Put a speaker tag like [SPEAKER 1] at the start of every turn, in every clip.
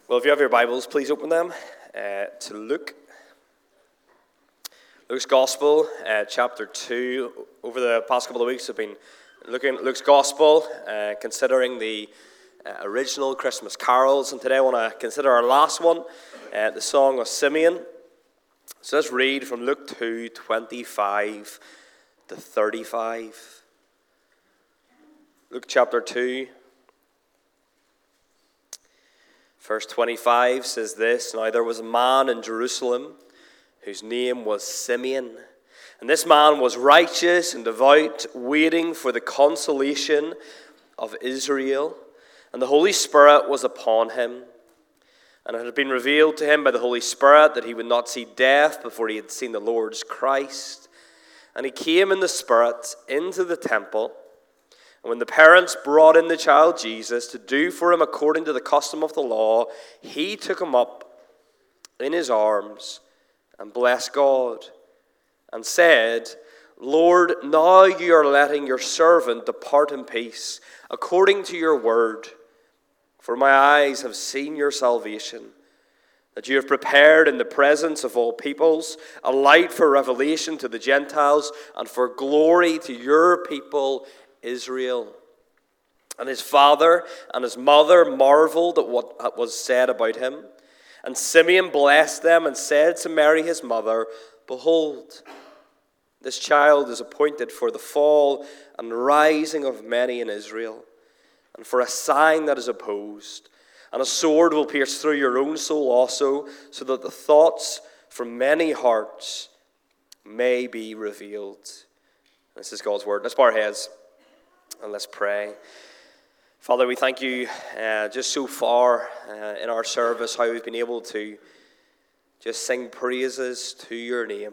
[SPEAKER 1] Well, if you have your Bibles, please open them to Luke. Luke's Gospel, chapter 2. Over the past couple of weeks, I've been looking at Luke's Gospel, considering the original Christmas carols. And today I want to consider our last one, the Song of Simeon. So let's read from Luke 2, 25 to 35. Luke chapter 2. Verse 25 says this: Now there was a man in Jerusalem whose name was Simeon. And this man was righteous and devout, waiting for the consolation of Israel. And the Holy Spirit was upon him. And it had been revealed to him by the Holy Spirit that he would not see death before he had seen the Lord's Christ. And he came in the Spirit into the temple. And when the parents brought in the child Jesus to do for him according to the custom of the law, he took him up in his arms and blessed God and said, Lord, now you are letting your servant depart in peace according to your word. For my eyes have seen your salvation, that you have prepared in the presence of all peoples a light for revelation to the Gentiles and for glory to your people Israel. And his father and his mother marveled at what was said about him. And Simeon blessed them and said to Mary his mother, Behold, this child is appointed for the fall and rising of many in Israel, and for a sign that is opposed. And a sword will pierce through your own soul also, so that the thoughts from many hearts may be revealed. This is God's word. Let's bow our heads and let's pray. Father, we thank you just so far in our service, how we've been able to just sing praises to your name.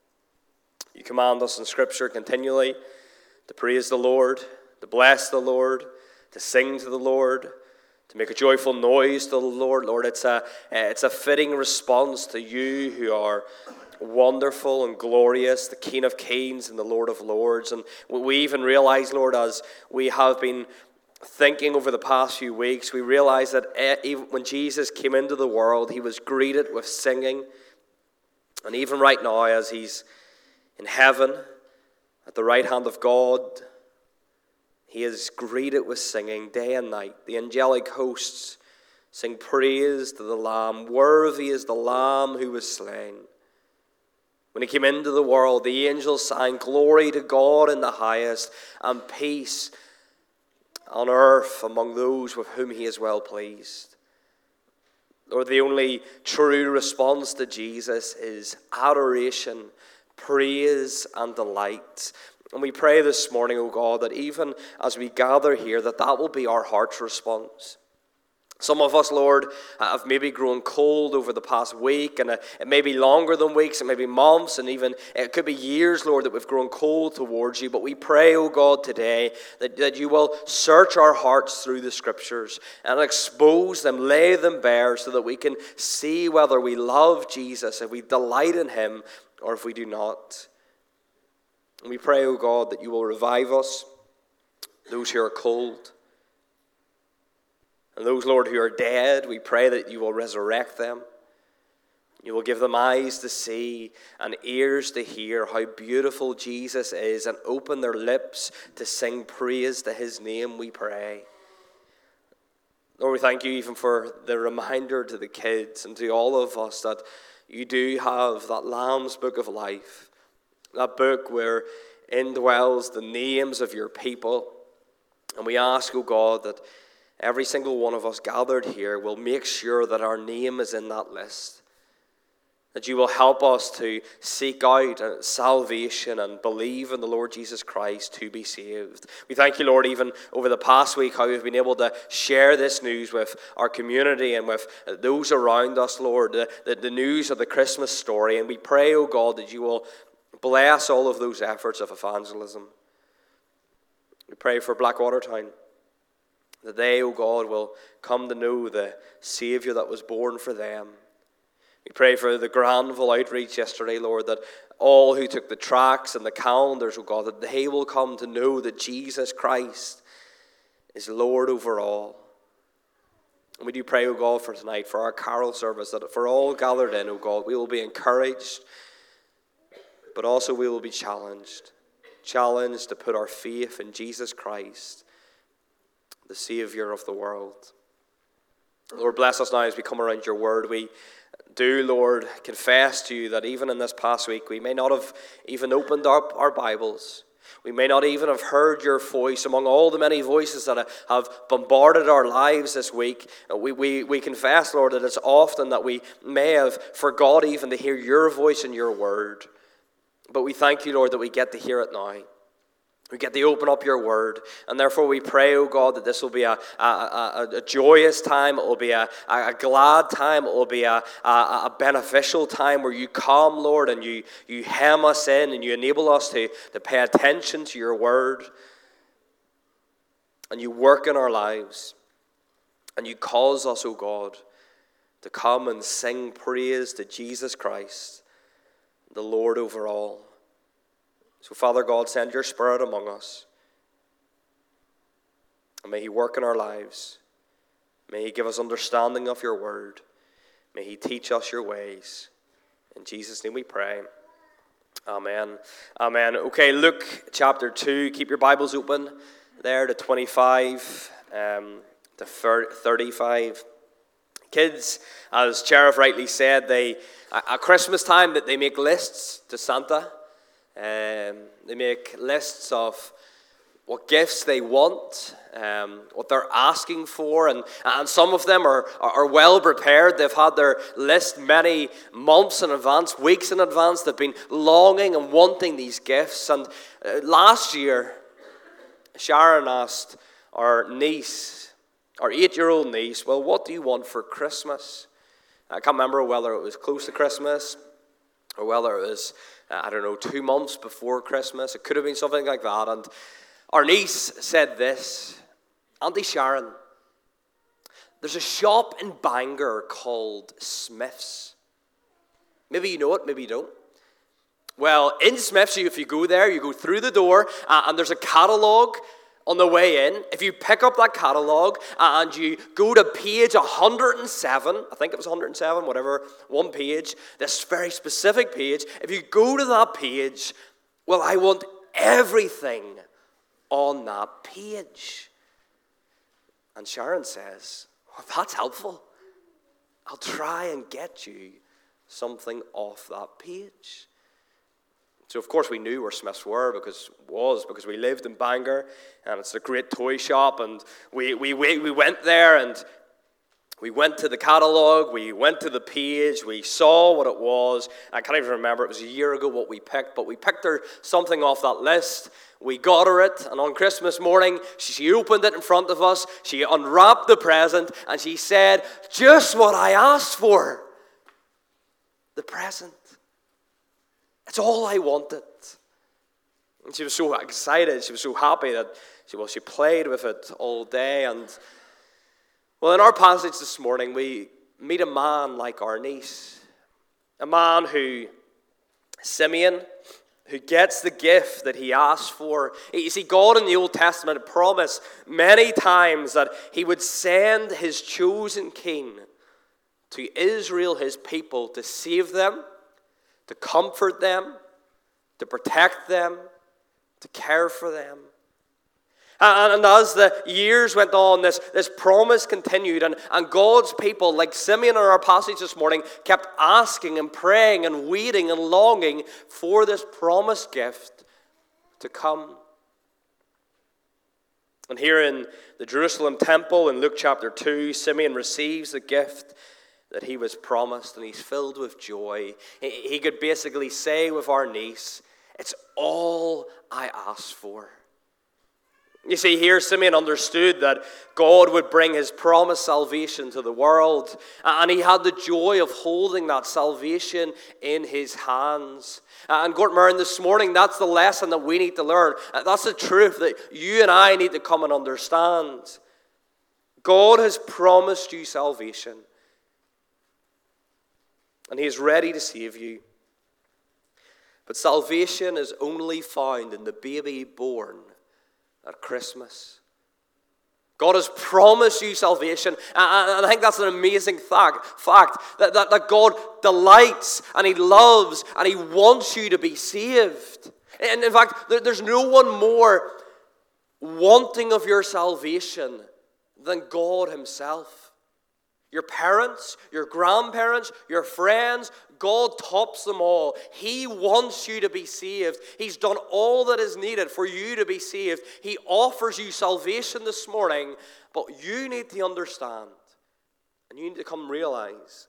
[SPEAKER 1] You command us in Scripture continually to praise the Lord, to bless the Lord, to sing to the Lord, to make a joyful noise to the Lord. Lord, it's a fitting response to you who are wonderful and glorious, the King of Kings and the Lord of Lords. And we even realize, Lord, as we have been thinking over the past few weeks, we realize that even when Jesus came into the world, he was greeted with singing. And even right now, as he's in heaven at the right hand of God, he is greeted with singing day and night. The angelic hosts sing praise to the Lamb. Worthy is the Lamb who was slain. When he came into the world, the angels sang, Glory to God in the highest, and peace on earth among those with whom he is well pleased. Lord, the only true response to Jesus is adoration, praise, and delight. And we pray this morning, O God, that even as we gather here, that will be our heart's response. Some of us, Lord, have maybe grown cold over the past week, and it may be longer than weeks, it may be months, and even it could be years, Lord, that we've grown cold towards you. But we pray, O God, today that you will search our hearts through the Scriptures and expose them, lay them bare, so that we can see whether we love Jesus, if we delight in him, or if we do not. And we pray, O God, that you will revive us, those who are cold. And those, Lord, who are dead, we pray that you will resurrect them. You will give them eyes to see and ears to hear how beautiful Jesus is, and open their lips to sing praise to his name, we pray. Lord, we thank you even for the reminder to the kids and to all of us that you do have that Lamb's Book of Life, that book where indwells the names of your people. And we ask, O God, that every single one of us gathered here will make sure that our name is in that list. That you will help us to seek out salvation and believe in the Lord Jesus Christ to be saved. We thank you, Lord, even over the past week, how we've been able to share this news with our community and with those around us, Lord, the news of the Christmas story. And we pray, O God, that you will bless all of those efforts of evangelism. We pray for Blackwater Town, that they, O God, will come to know the Savior that was born for them. We pray for the Granville outreach yesterday, Lord, that all who took the tracts and the calendars, O God, that they will come to know that Jesus Christ is Lord over all. And we do pray, O God, for tonight, for our carol service, that for all gathered in, O God, we will be encouraged, but also we will be challenged to put our faith in Jesus Christ, the Savior of the world. Lord, bless us now as we come around your word. We do, Lord, confess to you that even in this past week, we may not have even opened up our Bibles. We may not even have heard your voice among all the many voices that have bombarded our lives this week. We confess, Lord, that it's often that we may have forgot even to hear your voice and your word. But we thank you, Lord, that we get to hear it now. We get to open up your word. And therefore we pray, oh God, that this will be a joyous time. It will be a glad time. It will be a beneficial time where you come, Lord, and you hem us in and you enable us to pay attention to your word. And you work in our lives. And you cause us, oh God, to come and sing praise to Jesus Christ, the Lord over all. So, Father God, send your Spirit among us. And may he work in our lives. May he give us understanding of your word. May he teach us your ways. In Jesus' name we pray. Amen. Amen. Okay, Luke chapter 2. Keep your Bibles open there to 25 to 35. Kids, as Sheriff rightly said, at Christmas time that they make lists to Santa. They make lists of what gifts they want, what they're asking for, and some of them are well prepared. They've had their list many months in advance, weeks in advance. They've been longing and wanting these gifts. And last year, Sharon asked our niece, our 8-year-old niece, well, what do you want for Christmas? I can't remember whether it was close to Christmas or whether it was 2 months before Christmas. It could have been something like that. And our niece said this, Auntie Sharon, there's a shop in Bangor called Smith's. Maybe you know it, maybe you don't. Well, in Smith's, if you go there, you go through the door, and there's a catalogue on the way in. If you pick up that catalogue and you go to page 107, I think it was 107, whatever, one page, this very specific page, if you go to that page, well, I want everything on that page. And Sharon says, well, that's helpful. I'll try and get you something off that page. So, of course, we knew where Smiths were because we lived in Bangor, and it's a great toy shop, and we went there, and we went to the catalogue, we went to the page, we saw what it was. I can't even remember, it was a year ago what we picked, but we picked her something off that list. We got her it, and on Christmas morning, she opened it in front of us, she unwrapped the present, and she said, just what I asked for, the present. It's all I wanted. And she was so excited. She was so happy that she played with it all day. And well, in our passage this morning, we meet a man like our niece. A man Simeon, who gets the gift that he asked for. You see, God in the Old Testament promised many times that he would send his chosen king to Israel, his people, to save them, to comfort them, to protect them, to care for them. And as the years went on, this promise continued, and God's people, like Simeon in our passage this morning, kept asking and praying and waiting and longing for this promised gift to come. And here in the Jerusalem temple in Luke chapter 2, Simeon receives the gift that he was promised, and he's filled with joy. He could basically say with our niece, it's all I asked for. You see, here Simeon understood that God would bring his promised salvation to the world, and he had the joy of holding that salvation in his hands. And Gortmern, this morning, that's the lesson that we need to learn. That's the truth that you and I need to come and understand. God has promised you salvation, and he is ready to save you. But salvation is only found in the baby born at Christmas. God has promised you salvation, and I think that's an amazing fact that God delights and He loves and He wants you to be saved. And in fact, there's no one more wanting of your salvation than God Himself. Your parents, your grandparents, your friends, God tops them all. He wants you to be saved. He's done all that is needed for you to be saved. He offers you salvation this morning, but you need to understand, and you need to come realize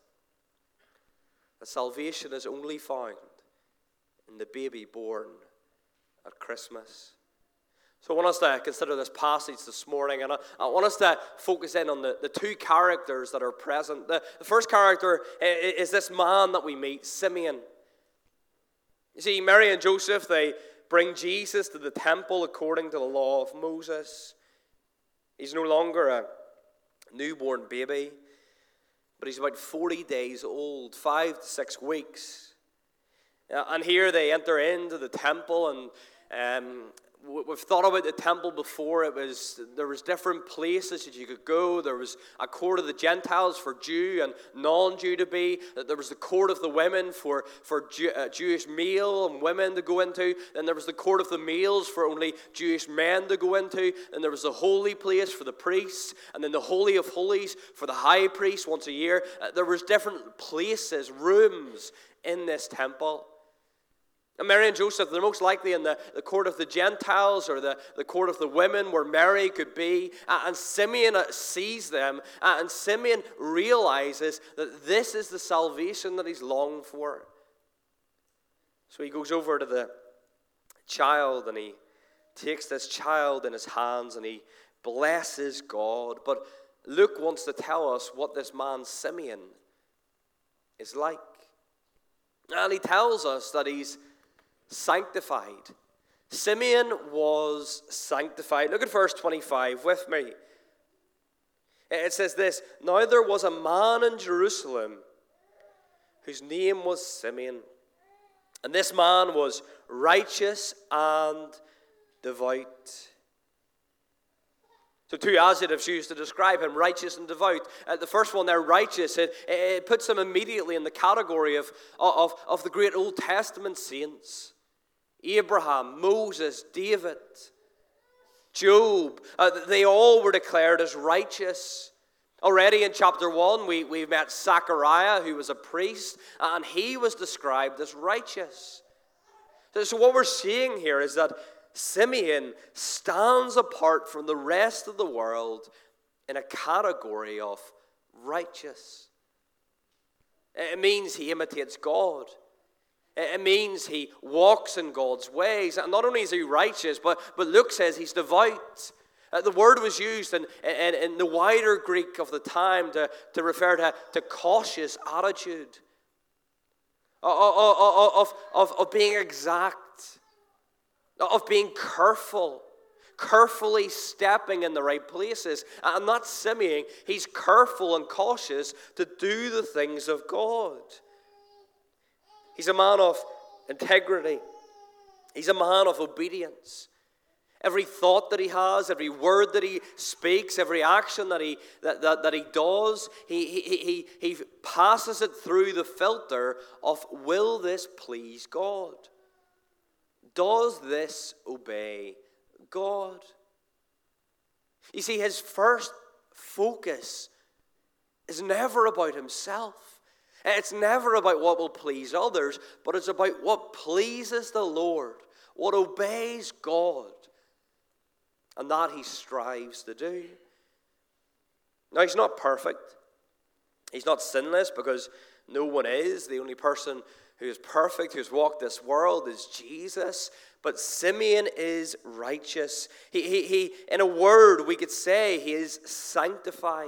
[SPEAKER 1] that salvation is only found in the baby born at Christmas. So I want us to consider this passage this morning, and I want us to focus in on the two characters that are present. The first character is this man that we meet, Simeon. You see, Mary and Joseph, they bring Jesus to the temple according to the law of Moses. He's no longer a newborn baby, but he's about 40 days old, 5 to 6 weeks. And here they enter into the temple, and we've thought about the temple before. There was different places that you could go. There was a court of the Gentiles for Jew and non-Jew to be. There was the court of the women for Jewish male and women to go into. Then there was the court of the males for only Jewish men to go into. And there was the holy place for the priests. And then the Holy of Holies for the high priest once a year. There was different places, rooms in this temple. And Mary and Joseph, they're most likely in the court of the Gentiles or the court of the women where Mary could be. And Simeon sees them, and Simeon realizes that this is the salvation that he's longed for. So he goes over to the child, and he takes this child in his hands, and he blesses God. But Luke wants to tell us what this man Simeon is like. And he tells us that he's sanctified. Simeon was sanctified. Look at verse 25 with me. It says this: "Now there was a man in Jerusalem whose name was Simeon. And this man was righteous and devout." So two adjectives used to describe him, righteous and devout. The first one there, righteous, it puts him immediately in the category of the great Old Testament saints. Abraham, Moses, David, Job, they all were declared as righteous. Already in chapter 1, we met Zechariah, who was a priest, and he was described as righteous. So what we're seeing here is that Simeon stands apart from the rest of the world in a category of righteous. It means he imitates God. It means he walks in God's ways. And not only is he righteous, but Luke says he's devout. The word was used in the wider Greek of the time to refer to cautious attitude, of being exact, of being carefully stepping in the right places. And that's Simeon. He's careful and cautious to do the things of God. He's a man of integrity. He's a man of obedience. Every thought that he has, every word that he speaks, every action that he does, he passes it through the filter of, will this please God? Does this obey God? You see, his first focus is never about himself. It's never about what will please others, but it's about what pleases the Lord, what obeys God, and that he strives to do. Now, he's not perfect. He's not sinless, because no one is. The only person who is perfect, who's walked this world, is Jesus. But Simeon is righteous. He, in a word, we could say he is sanctified.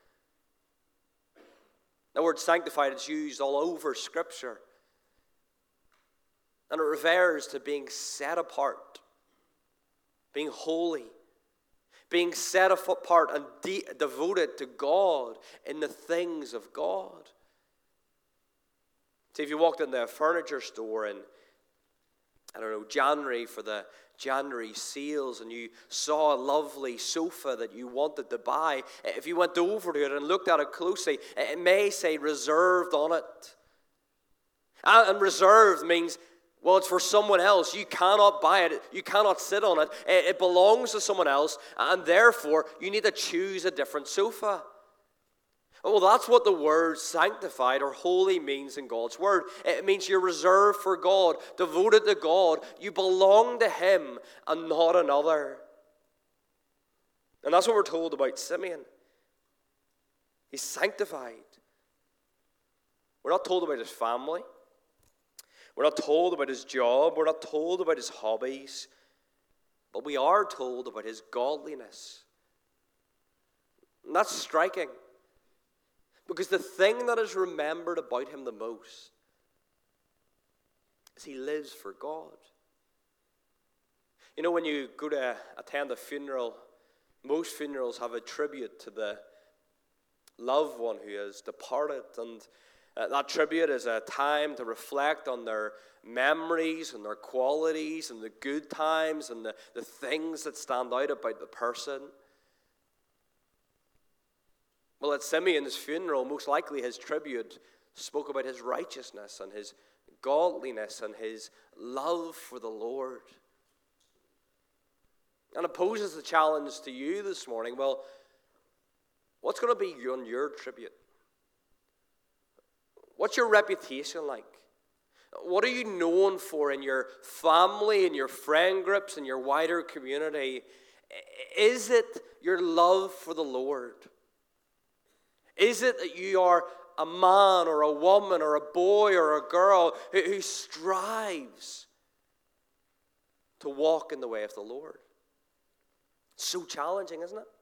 [SPEAKER 1] The word sanctified is used all over Scripture. And it refers to being set apart, being holy, being set apart and devoted to God in the things of God. See, if you walked into a furniture store in, January for the January sales and you saw a lovely sofa that you wanted to buy, if you went over to it and looked at it closely, it may say reserved on it. And reserved means, well, it's for someone else. You cannot buy it. You cannot sit on it. It belongs to someone else, and therefore you need to choose a different sofa. Well, that's what the word sanctified or holy means in God's word. It means you're reserved for God, devoted to God. You belong to Him and not another. And that's what we're told about Simeon. He's sanctified. We're not told about his family. We're not told about his job. We're not told about his hobbies. But we are told about his godliness. And that's striking. Because the thing that is remembered about him the most is he lives for God. You know, when you go to attend a funeral, most funerals have a tribute to the loved one who has departed. And that tribute is a time to reflect on their memories and their qualities and the good times and the things that stand out about the person. Well, at Simeon's funeral, most likely his tribute spoke about his righteousness and his godliness and his love for the Lord. And it poses the challenge to you this morning. Well, what's going to be on your tribute? What's your reputation like? What are you known for in your family, in your friend groups, in your wider community? Is it your love for the Lord? Is it that you are a man or a woman or a boy or a girl who strives to walk in the way of the Lord? It's so challenging, isn't it?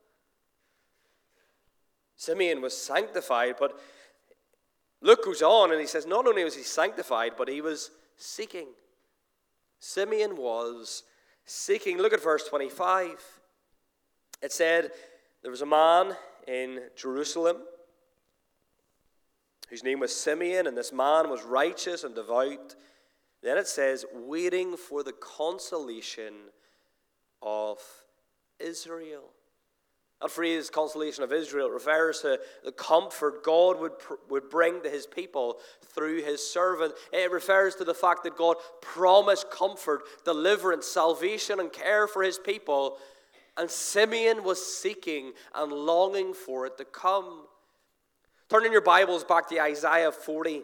[SPEAKER 1] Simeon was sanctified, but Luke goes on and he says not only was he sanctified, but he was seeking. Simeon was seeking. Look at verse 25. It said there was a man in Jerusalem whose name was Simeon, and this man was righteous and devout. Then it says, waiting for the consolation of Israel. That phrase, consolation of Israel, refers to the comfort God would bring to his people through his servant. It refers to the fact that God promised comfort, deliverance, salvation, and care for his people. And Simeon was seeking and longing for it to come. Turn in your Bibles back to Isaiah 40.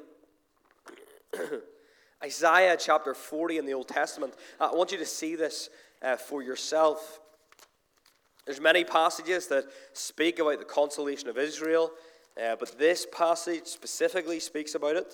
[SPEAKER 1] Isaiah chapter 40 in the Old Testament. I want you to see this for yourself. There's many passages that speak about the consolation of Israel, but this passage specifically speaks about it.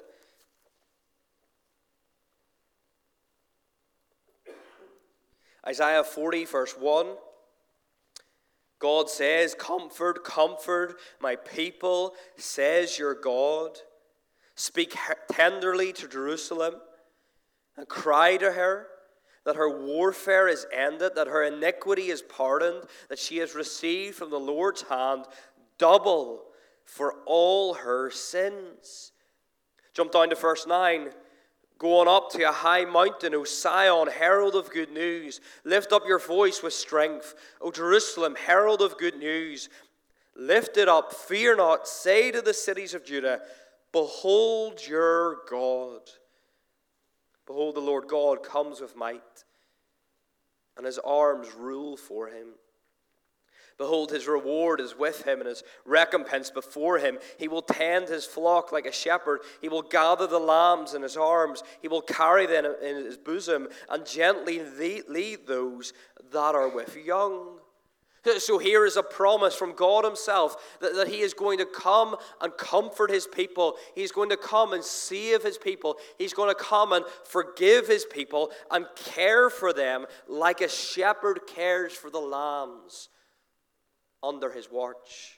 [SPEAKER 1] Isaiah 40 verse 1. God says, comfort, comfort my people, says your God. Speak tenderly to Jerusalem and cry to her that her warfare is ended, that her iniquity is pardoned, that she has received from the Lord's hand double for all her sins. Jump down to verse 9. Go on up to a high mountain, O Sion, herald of good news. Lift up your voice with strength, O Jerusalem, herald of good news. Lift it up, fear not. Say to the cities of Judah, behold your God. Behold, the Lord God comes with might, and his arms rule for him. Behold, his reward is with him, and his recompense before him. He will tend his flock like a shepherd. He will gather the lambs in his arms. He will carry them in his bosom, and gently lead those that are with young. So here is a promise from God himself that he is going to come and comfort his people. He's going to come and save his people. He's going to come and forgive his people and care for them like a shepherd cares for the lambs under his watch.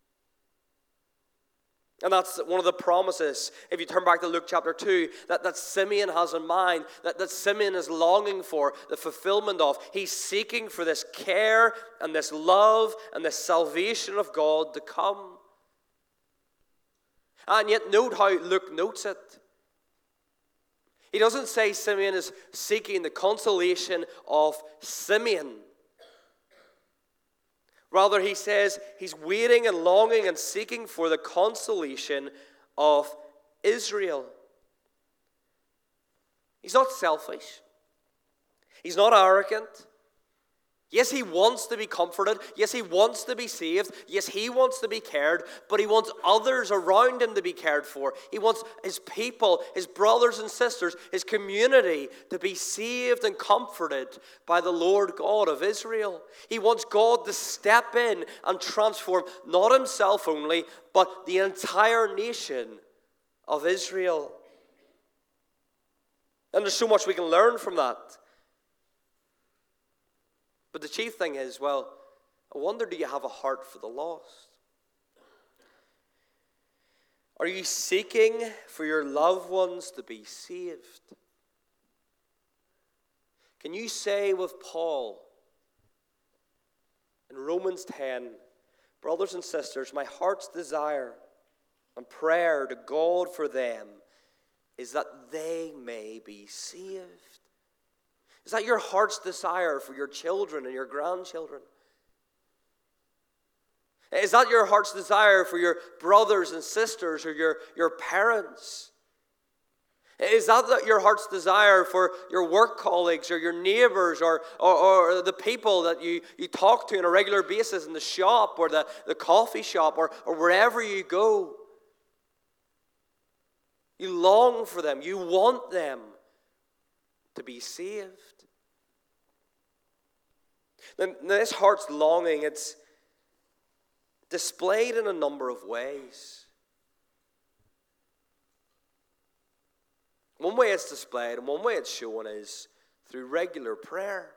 [SPEAKER 1] And that's one of the promises, if you turn back to Luke chapter 2, that Simeon has in mind, that Simeon is longing for, the fulfillment of. He's seeking for this care and this love and this salvation of God to come. And yet note how Luke notes it. He doesn't say Simeon is seeking the consolation of Simeon. Rather, he says he's waiting and longing and seeking for the consolation of Israel. He's not selfish. He's not arrogant. Yes, he wants to be comforted. Yes, he wants to be saved. Yes, he wants to be cared, but he wants others around him to be cared for. He wants his people, his brothers and sisters, his community to be saved and comforted by the Lord God of Israel. He wants God to step in and transform not himself only, but the entire nation of Israel. And there's so much we can learn from that. But the chief thing is, well, I wonder, do you have a heart for the lost? Are you seeking for your loved ones to be saved? Can you say with Paul in Romans 10, brothers and sisters, my heart's desire and prayer to God for them is that they may be saved? Is that your heart's desire for your children and your grandchildren? Is that your heart's desire for your brothers and sisters or your parents? Is that your heart's desire for your work colleagues or your neighbors or the people that you talk to on a regular basis in the shop or the coffee shop or wherever you go? You long for them. You want them to be saved. Now, this heart's longing, it's displayed in a number of ways. One way it's displayed and one way it's shown is through regular prayer.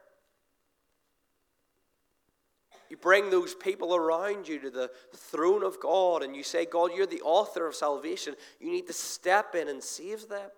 [SPEAKER 1] You bring those people around you to the throne of God and you say, God, you're the author of salvation. You need to step in and save them.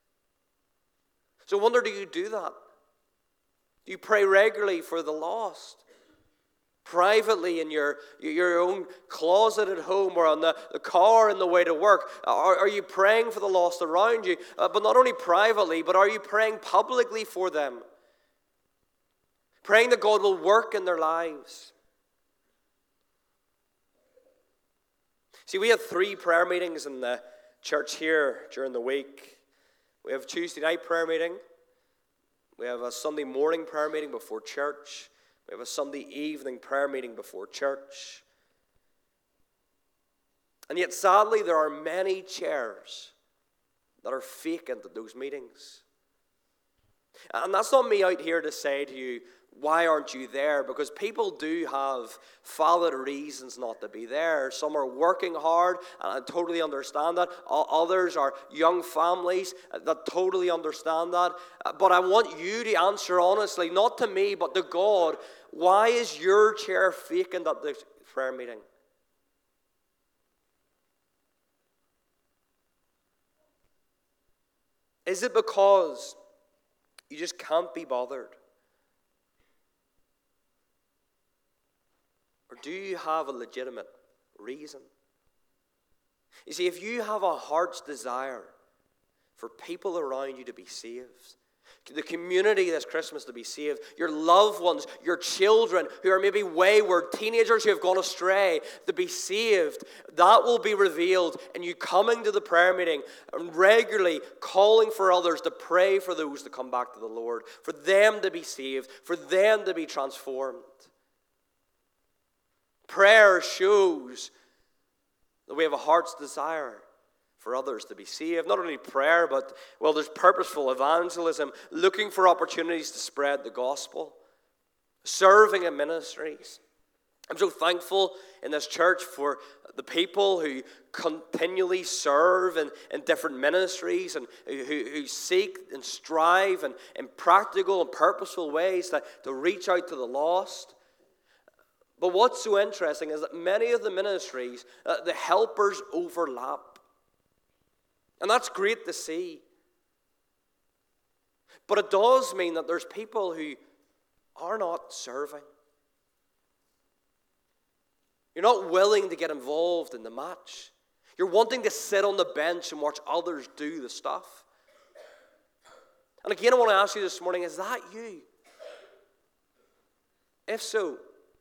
[SPEAKER 1] So I wonder, do you do that? Do you pray regularly for the lost? Privately in your own closet at home or on the car on the way to work? Are you praying for the lost around you? But not only privately, but are you praying publicly for them? Praying that God will work in their lives. See, we have 3 prayer meetings in the church here during the week. We have a Tuesday night prayer meeting. We have a Sunday morning prayer meeting before church. We have a Sunday evening prayer meeting before church. And yet, sadly, there are many chairs that are vacant at those meetings. And that's not me out here to say to you, why aren't you there? Because people do have valid reasons not to be there. Some are working hard, and I totally understand that. Others are young families that totally understand that. But I want you to answer honestly, not to me, but to God. Why is your chair vacant at the prayer meeting? Is it because you just can't be bothered? Or do you have a legitimate reason? You see, if you have a heart's desire for people around you to be saved, the community this Christmas to be saved, your loved ones, your children who are maybe wayward, teenagers who have gone astray to be saved, that will be revealed in you coming to the prayer meeting and regularly calling for others to pray for those to come back to the Lord, for them to be saved, for them to be transformed. Prayer shows that we have a heart's desire for others to be saved. Not only prayer, but, well, there's purposeful evangelism, looking for opportunities to spread the gospel, serving in ministries. I'm so thankful in this church for the people who continually serve in different ministries and who seek and strive and in practical and purposeful ways to reach out to the lost. But what's so interesting is that many of the ministries, the helpers overlap. And that's great to see. But it does mean that there's people who are not serving. You're not willing to get involved in the match. You're wanting to sit on the bench and watch others do the stuff. And again, I want to ask you this morning, is that you? If so,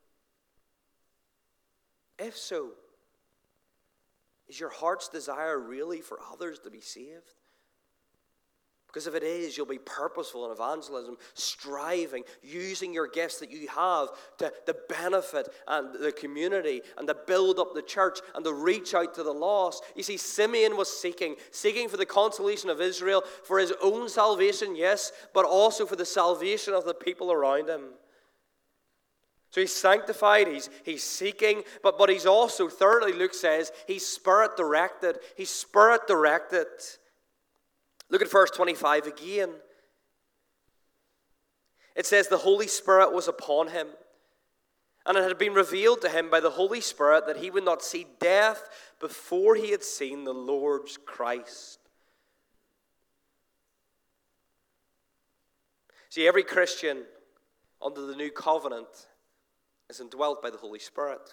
[SPEAKER 1] is your heart's desire really for others to be saved? Because if it is, you'll be purposeful in evangelism, striving, using your gifts that you have to benefit and the community and to build up the church and to reach out to the lost. You see, Simeon was seeking for the consolation of Israel, for his own salvation, yes, but also for the salvation of the people around him. So he's sanctified, he's seeking, but he's also, thirdly, Luke says, he's Spirit-directed. He's Spirit-directed. Look at verse 25 again. It says, the Holy Spirit was upon him, and it had been revealed to him by the Holy Spirit that he would not see death before he had seen the Lord's Christ. See, every Christian under the new covenant is indwelt by the Holy Spirit.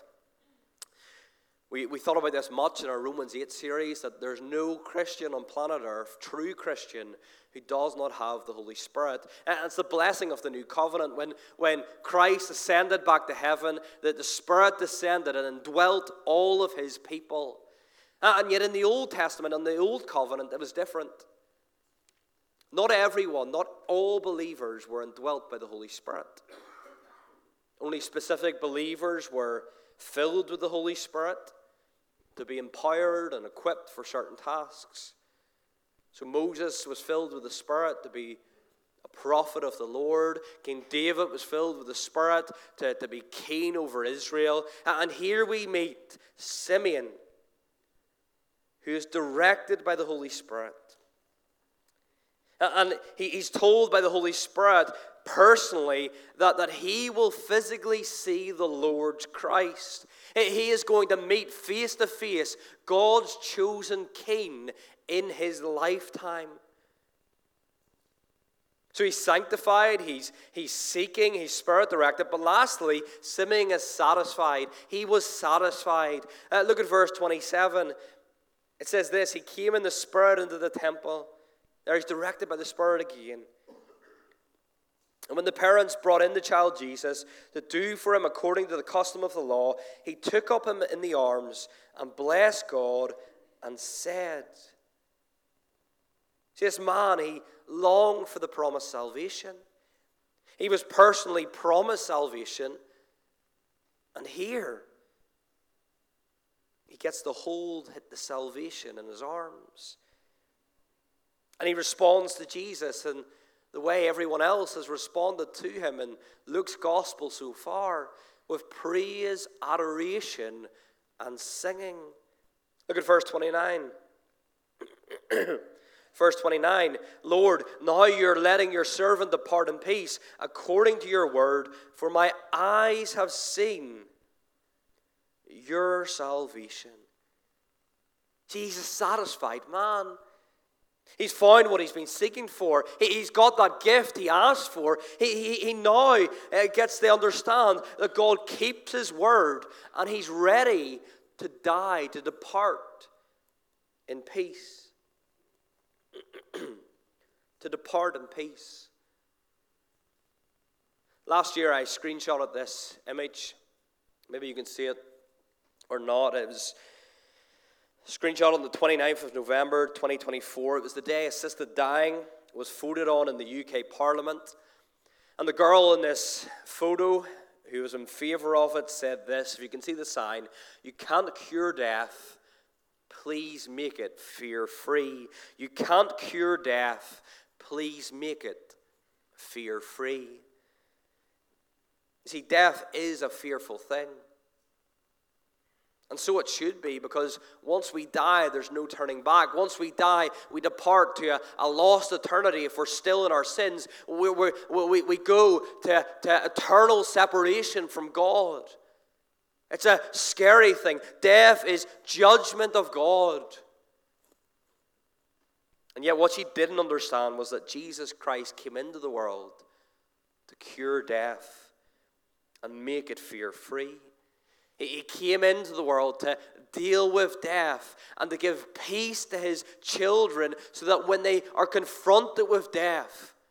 [SPEAKER 1] We thought about this much in our Romans 8 series, that there's no Christian on planet Earth, true Christian, who does not have the Holy Spirit. And it's the blessing of the new covenant. When Christ ascended back to heaven, that the Spirit descended and indwelt all of his people. And yet in the Old Testament, in the Old Covenant, it was different. Not everyone, not all believers were indwelt by the Holy Spirit. Only specific believers were filled with the Holy Spirit to be empowered and equipped for certain tasks. So Moses was filled with the Spirit to be a prophet of the Lord. King David was filled with the Spirit to be king over Israel. And here we meet Simeon, who is directed by the Holy Spirit. And he's told by the Holy Spirit personally that he will physically see the Lord Christ. He is going to meet face to face God's chosen king in his lifetime. So he's sanctified, he's seeking, he's Spirit-directed. But lastly, Simeon is satisfied. He was satisfied. Look at verse 27. It says this, he came in the Spirit into the temple. There he's directed by the Spirit again. And when the parents brought in the child Jesus to do for him according to the custom of the law, he took up him in the arms and blessed God and said. See, this man, he longed for the promised salvation. He was personally promised salvation. And here, he gets to hold the salvation in his arms. And he responds to Jesus in the way everyone else has responded to him in Luke's gospel so far, with praise, adoration, and singing. Look at verse 29. Verse 29, Lord, now you're letting your servant depart in peace according to your word, for my eyes have seen your salvation. Jesus, satisfied man. He's found what he's been seeking for. He's got that gift he asked for. He now gets to understand that God keeps his word, and he's ready to die, to depart in peace. To depart in peace. Last year I screenshotted this image. Maybe you can see it or not. It was screenshot on the 29th of November 2024. It was the day assisted dying was voted on in the UK Parliament. And the girl in this photo who was in favour of it said this, if you can see the sign, you can't cure death, please make it fear-free. You can't cure death, please make it fear-free. You see, death is a fearful thing. And so it should be, because once we die, there's no turning back. Once we die, we depart to a lost eternity. If we're still in our sins, we go to eternal separation from God. It's a scary thing. Death is judgment of God. And yet what she didn't understand was that Jesus Christ came into the world to cure death and make it fear-free. He came into the world to deal with death and to give peace to his children, so that when they are confronted with death,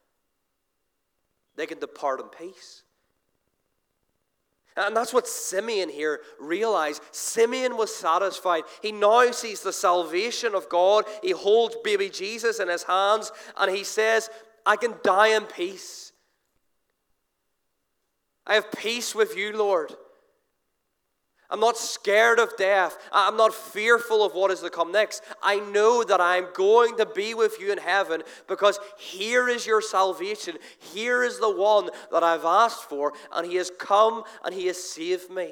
[SPEAKER 1] they can depart in peace. And that's what Simeon here realized. Simeon was satisfied. He now sees the salvation of God. He holds baby Jesus in his hands, and he says, I can die in peace. I have peace with you, Lord. I'm not scared of death. I'm not fearful of what is to come next. I know that I'm going to be with you in heaven because here is your salvation. Here is the one that I've asked for, and he has come and he has saved me.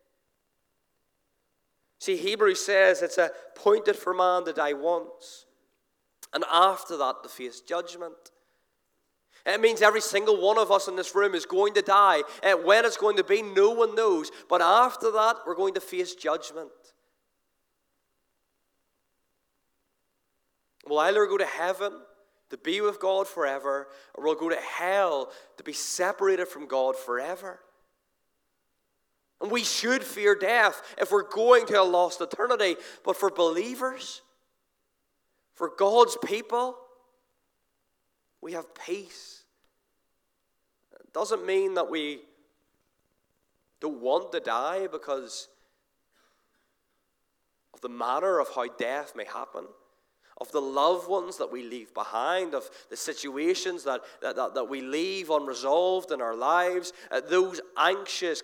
[SPEAKER 1] See, Hebrews says it's appointed for man to die once, and after that to face judgment. It means every single one of us in this room is going to die. When it's going to be, no one knows. But after that, we're going to face judgment. We'll either go to heaven to be with God forever, or we'll go to hell to be separated from God forever. And we should fear death if we're going to a lost eternity. But for believers, for God's people, we have peace. It doesn't mean that we don't want to die because of the manner of how death may happen, of the loved ones that we leave behind, of the situations that we leave unresolved in our lives. Those anxious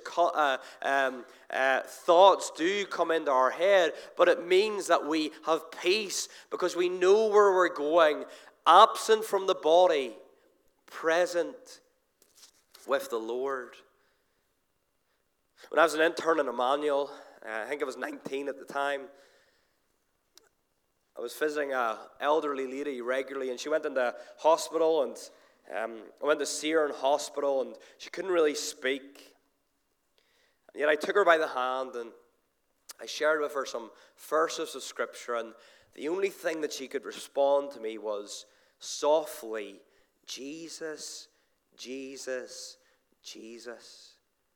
[SPEAKER 1] thoughts do come into our head, but it means that we have peace because we know where we're going, absent from the body, present with the Lord. When I was an intern in Emmanuel, I think I was 19 at the time, I was visiting an elderly lady regularly, and she went into hospital, and I went to see her in hospital, and she couldn't really speak. And yet I took her by the hand, and I shared with her some verses of Scripture, and the only thing that she could respond to me was softly, Jesus, Jesus, Jesus.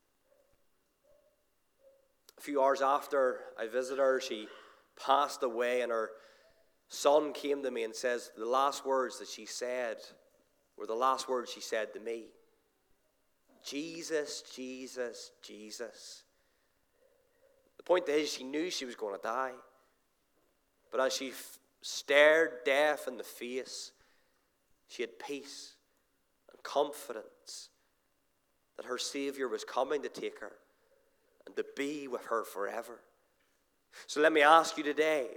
[SPEAKER 1] A few hours after I visited her, she passed away, and her son came to me and says the last words that she said were the last words she said to me. Jesus, Jesus, Jesus. The point is, she knew she was going to die. But as she stared death in the face, she had peace and confidence that her Savior was coming to take her and to be with her forever. So let me ask you today,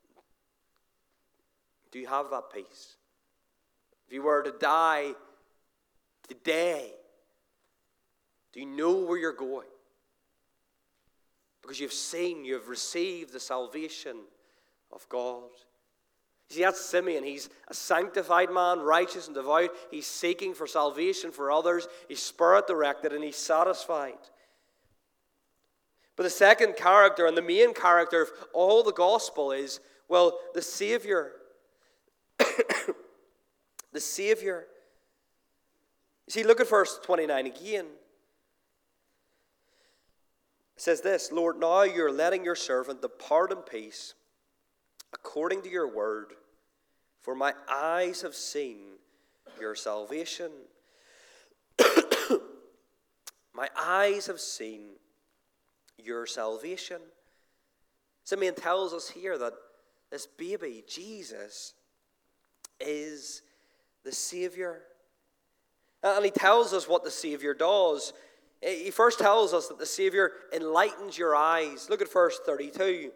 [SPEAKER 1] do you have that peace? If you were to die today, do you know where you're going? Because you've received the salvation of God. You see, that's Simeon. He's a sanctified man, righteous and devout. He's seeking for salvation for others. He's spirit-directed and he's satisfied. But the second character and the main character of all the gospel is, well, the Savior. The Savior. You see, look at verse 29 again. It says this, Lord, now you're letting your servant depart in peace according to your word, for my eyes have seen your salvation. My eyes have seen your salvation. Simeon tells us here that this baby, Jesus, is the Savior. And he tells us what the Savior does. He first tells us that the Savior enlightens your eyes. Look at verse 32.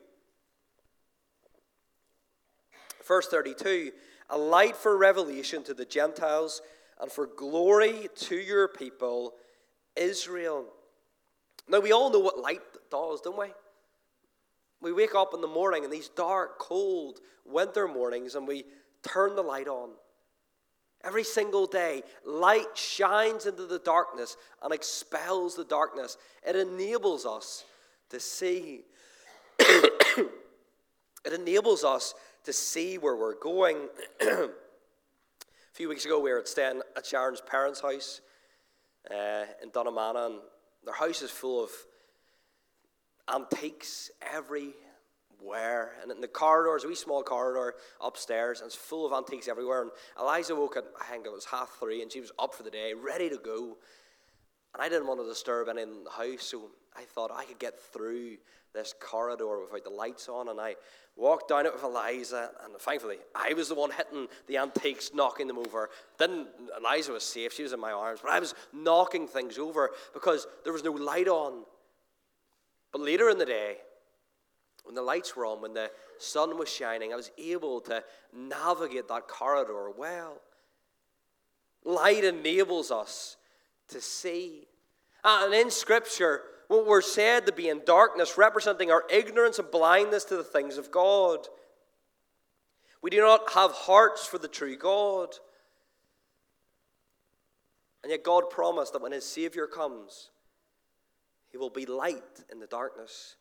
[SPEAKER 1] Verse 32, a light for revelation to the Gentiles and for glory to your people, Israel. Now, we all know what light does, don't we? We wake up in the morning in these dark, cold winter mornings and we turn the light on. Every single day, light shines into the darkness and expels the darkness. It enables us to see. It enables us to see where we're going. A few weeks ago, we were staying at Sharon's parents' house in Dunnamana, and their house is full of antiques, every where. And in the corridors, a wee small corridor upstairs, and it's full of antiques everywhere. And Eliza woke at, I think it was 3:30, and she was up for the day, ready to go. And I didn't want to disturb anyone in the house, so I thought I could get through this corridor without the lights on. And I walked down it with Eliza, and thankfully, I was the one hitting the antiques, knocking them over. Eliza was safe, she was in my arms, but I was knocking things over because there was no light on. But later in the day, when the lights were on, when the sun was shining, I was able to navigate that corridor well. Light enables us to see. And in Scripture, what we're said to be in darkness, representing our ignorance and blindness to the things of God. We do not have hearts for the true God. And yet God promised that when his Savior comes, he will be light in the darkness.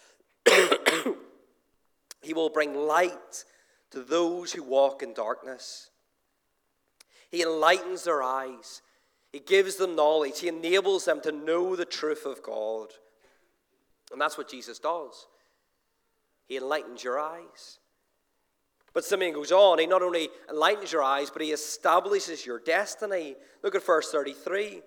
[SPEAKER 1] He will bring light to those who walk in darkness. He enlightens their eyes. He gives them knowledge. He enables them to know the truth of God. And that's what Jesus does. He enlightens your eyes. But Simeon goes on. He not only enlightens your eyes, but he establishes your destiny. Look at verse 33.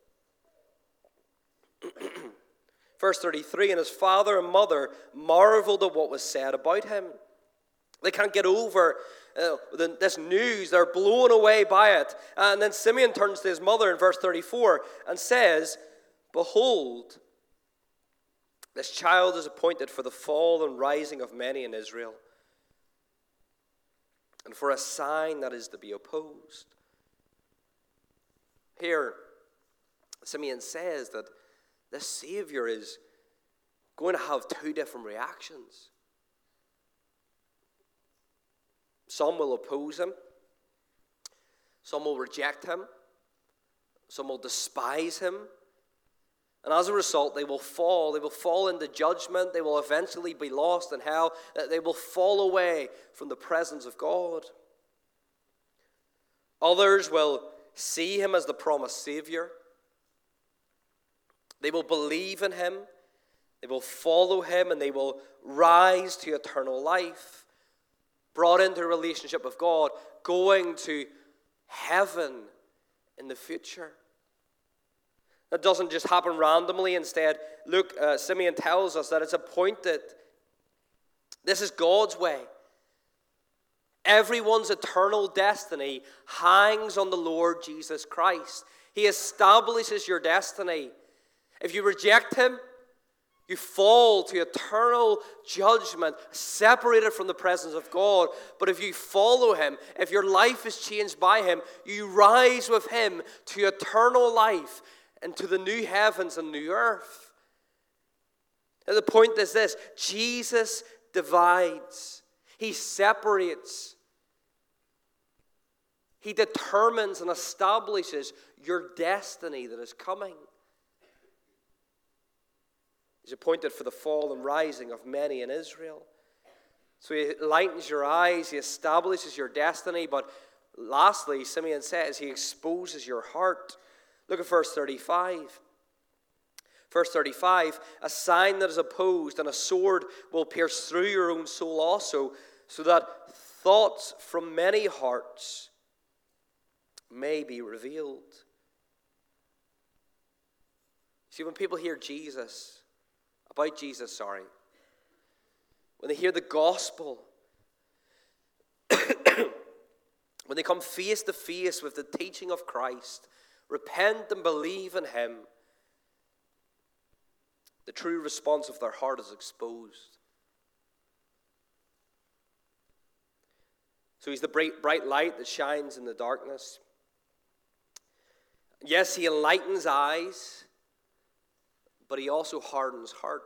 [SPEAKER 1] Verse 33, and his father and mother marveled at what was said about him. They can't get over this news. They're blown away by it. And then Simeon turns to his mother in verse 34 and says, behold, this child is appointed for the fall and rising of many in Israel, and for a sign that is to be opposed. Here, Simeon says that the Savior is going to have two different reactions. Some will oppose him. Some will reject him. Some will despise him. And as a result, they will fall. They will fall into judgment. They will eventually be lost in hell. They will fall away from the presence of God. Others will see him as the promised Savior. They will believe in him. They will follow him, and they will rise to eternal life, brought into a relationship with God, going to heaven in the future. That doesn't just happen randomly. Instead, look, Simeon tells us that it's appointed. This is God's way. Everyone's eternal destiny hangs on the Lord Jesus Christ. He establishes your destiny. If you reject him, you fall to eternal judgment, separated from the presence of God. But if you follow him, if your life is changed by him, you rise with him to eternal life and to the new heavens and new earth. And the point is this: Jesus divides. He separates. He determines and establishes your destiny that is coming. He's appointed for the fall and rising of many in Israel. So he lightens your eyes, he establishes your destiny, but lastly, Simeon says, he exposes your heart. Look at verse 35. Verse 35, a sign that is opposed, and a sword will pierce through your own soul also, so that thoughts from many hearts may be revealed. See, when people hear about Jesus, when they hear the gospel, when they come face to face with the teaching of Christ, repent and believe in him, the true response of their heart is exposed. So he's the bright light that shines in the darkness. Yes, he enlightens eyes, but he also hardens heart.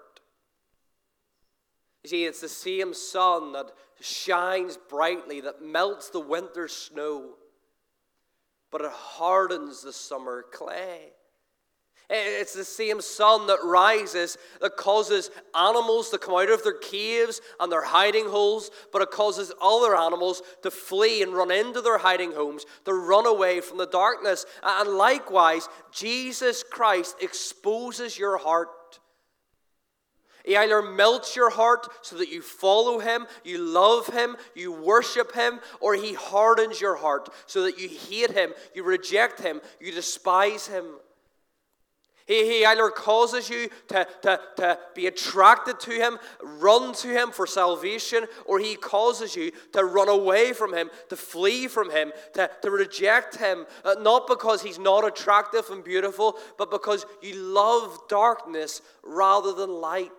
[SPEAKER 1] You see, it's the same sun that shines brightly, that melts the winter snow, but it hardens the summer clay. It's the same sun that rises, that causes animals to come out of their caves and their hiding holes, but it causes other animals to flee and run into their hiding homes, to run away from the darkness. And likewise, Jesus Christ exposes your heart. He either melts your heart so that you follow him, you love him, you worship him, or he hardens your heart so that you hate him, you reject him, you despise him. He either causes you to be attracted to him, run to him for salvation, or he causes you to run away from him, to flee from him, to reject him, not because he's not attractive and beautiful, but because you love darkness rather than light.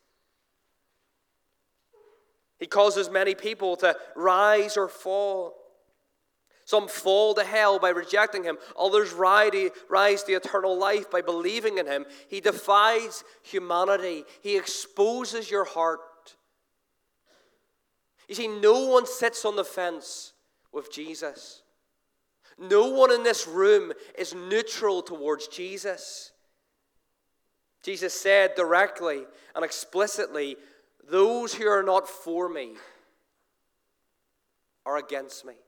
[SPEAKER 1] He causes many people to rise or fall. Some fall to hell by rejecting him. Others rise to eternal life by believing in him. He defies humanity. He exposes your heart. You see, no one sits on the fence with Jesus. No one in this room is neutral towards Jesus. Jesus said directly and explicitly, "Those who are not for me are against me."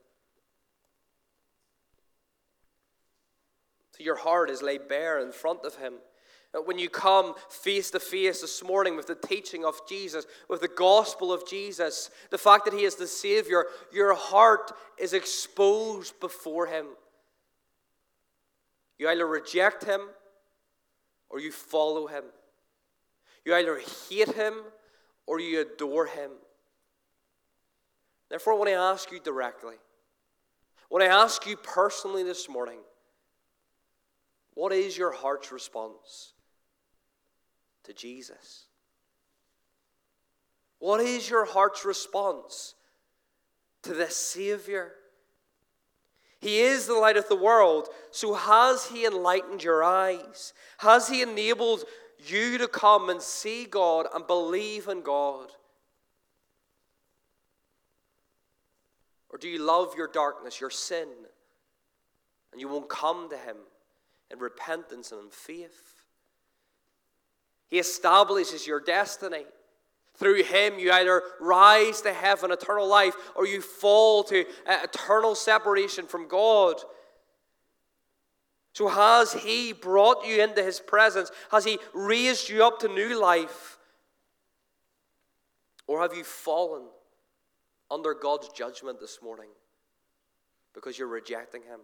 [SPEAKER 1] So your heart is laid bare in front of him. When you come face to face this morning with the teaching of Jesus, with the gospel of Jesus, the fact that he is the Savior, your heart is exposed before him. You either reject him or you follow him. You either hate him or you adore him. Therefore, I want to ask you directly, I want to ask you personally this morning, what is your heart's response to Jesus? What is your heart's response to the Savior? He is the light of the world, so has he enlightened your eyes? Has he enabled you to come and see God and believe in God? Or do you love your darkness, your sin, and you won't come to him in repentance and in faith? He establishes your destiny. Through him, you either rise to heaven, eternal life, or you fall to eternal separation from God. So has he brought you into his presence? Has he raised you up to new life? Or have you fallen under God's judgment this morning because you're rejecting him?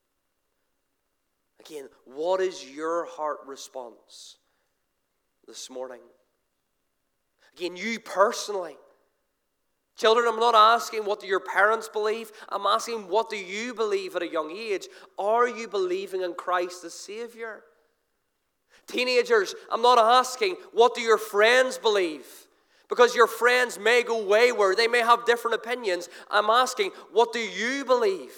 [SPEAKER 1] Again, what is your heart response this morning? Again, you personally. Children, I'm not asking what do your parents believe. I'm asking what do you believe at a young age? Are you believing in Christ as Savior? Teenagers, I'm not asking what do your friends believe, because your friends may go wayward. They may have different opinions. I'm asking, what do you believe?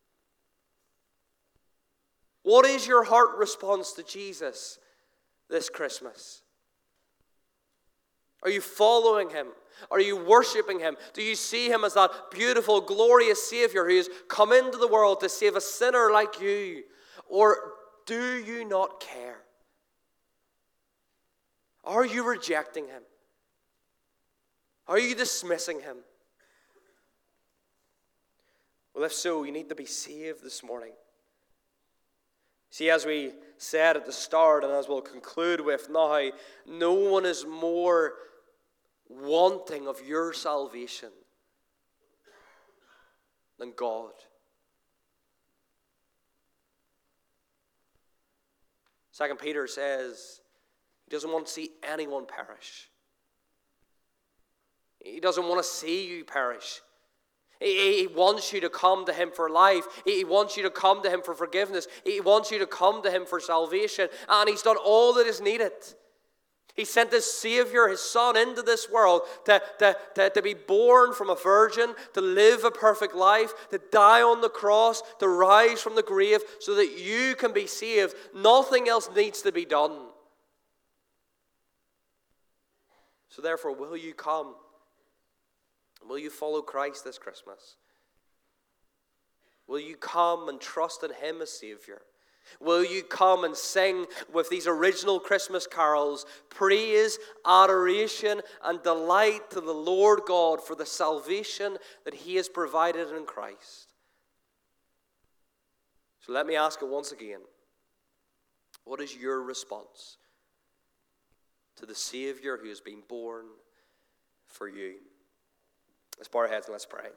[SPEAKER 1] What is your heart response to Jesus this Christmas? Are you following him? Are you worshiping him? Do you see him as that beautiful, glorious Savior who has come into the world to save a sinner like you? Or do you not care? Are you rejecting him? Are you dismissing him? Well, if so, you need to be saved this morning. See, as we said at the start, and as we'll conclude with now, no one is more wanting of your salvation than God. 2 Peter says he doesn't want to see anyone perish. He doesn't want to see you perish. He wants you to come to him for life. He wants you to come to him for forgiveness. He wants you to come to him for salvation. And he's done all that is needed. He sent his Savior, his Son, into this world to be born from a virgin, to live a perfect life, to die on the cross, to rise from the grave so that you can be saved. Nothing else needs to be done. So therefore, will you come? Will you follow Christ this Christmas? Will you come and trust in him as Savior? Will you come and sing with these original Christmas carols, praise, adoration, and delight to the Lord God for the salvation that he has provided in Christ? So let me ask it once again. What is your response to the Savior who has been born for you. Let's bow our heads and let's pray.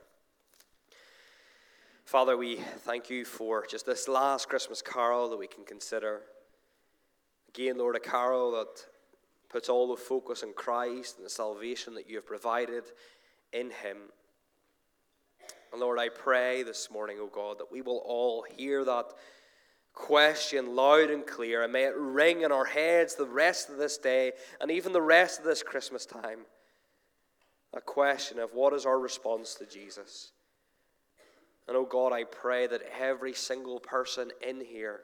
[SPEAKER 1] Father, we thank you for just this last Christmas carol that we can consider. Again, Lord, a carol that puts all the focus on Christ and the salvation that you have provided in him. And Lord, I pray this morning, O God, that we will all hear that question loud and clear, and may it ring in our heads the rest of this day and even the rest of this Christmas time. That question of what is our response to Jesus? And oh God, I pray that every single person in here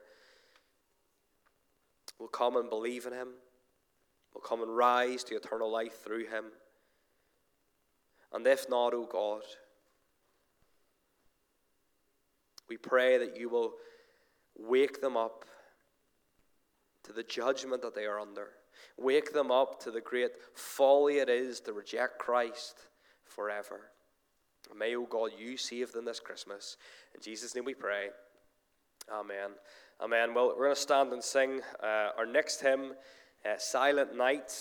[SPEAKER 1] will come and believe in him, will come and rise to eternal life through him. And if not, oh God, we pray that you will wake them up to the judgment that they are under. Wake them up to the great folly it is to reject Christ forever. May, O God, you save them this Christmas. In Jesus' name we pray. Amen. Amen. Well, we're going to stand and sing our next hymn, Silent Night.